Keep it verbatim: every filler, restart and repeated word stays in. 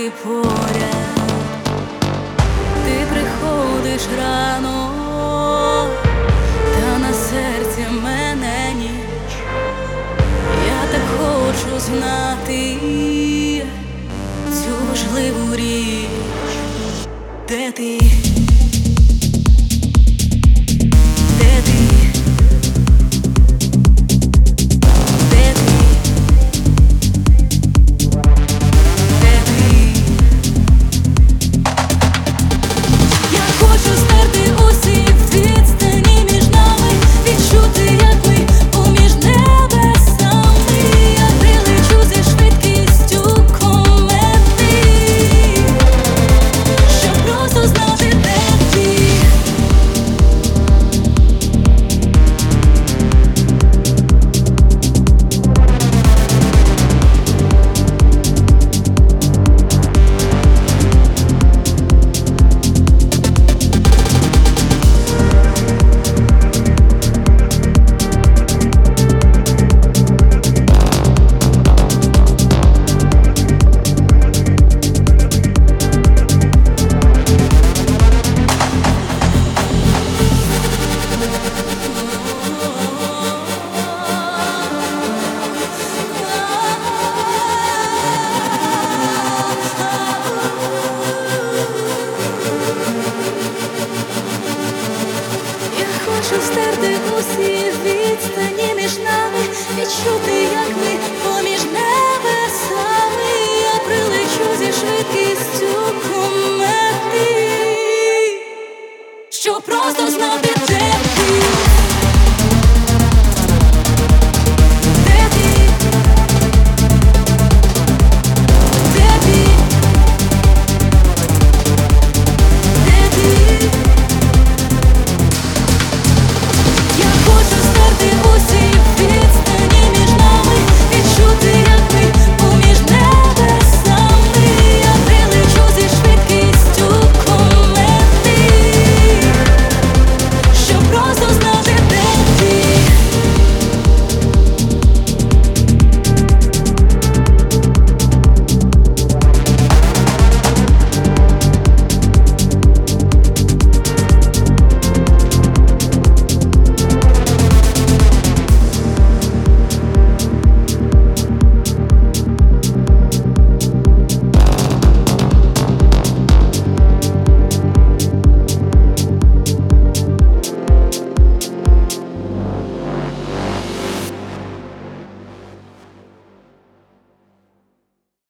ти поряд, ти приходиш рано, та на серці мене ніч. Я так хочу знати цю важливу річ. Де ти? Хочу стерти усі відстані між нами, відчути, як ми поміж небесами. Я прилечу зі швидкістю комети, щоб просто знати.